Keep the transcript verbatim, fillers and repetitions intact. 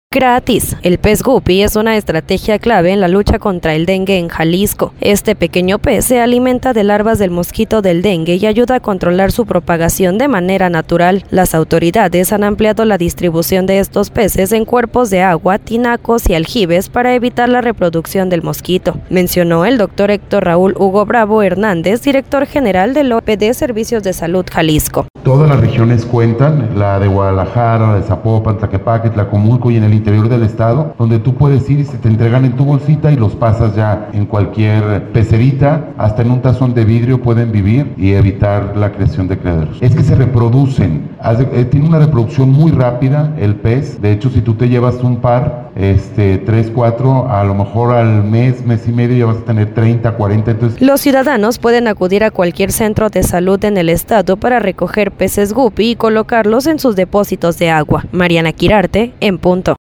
Gratis. El pez guppy es una estrategia clave en la lucha contra el dengue en Jalisco. Este pequeño pez se alimenta de larvas del mosquito del dengue y ayuda a controlar su propagación de manera natural. Las autoridades han ampliado la distribución de estos peces en cuerpos de agua, tinacos y aljibes para evitar la reproducción del mosquito, mencionó el doctor Héctor Raúl Hugo Bravo Hernández, director general del O P D Servicios de Salud Jalisco. Todas las regiones cuentan, la de Guadalajara, la de Zapopan, Tlaquepaque, Tlacomulco y en el interior del estado, donde tú puedes ir y se te entregan en tu bolsita y los pasas ya en cualquier pecerita, hasta en un tazón de vidrio pueden vivir y evitar la creación de criaderos. Es que se reproducen, eh, tiene una reproducción muy rápida el pez. De hecho, si tú te llevas un par, este, tres, cuatro, a lo mejor al mes, mes y medio ya vas a tener treinta, cuarenta. Entonces... Los ciudadanos pueden acudir a cualquier centro de salud en el estado para recoger peces guppy y colocarlos en sus depósitos de agua. Mariana Quirarte, en punto.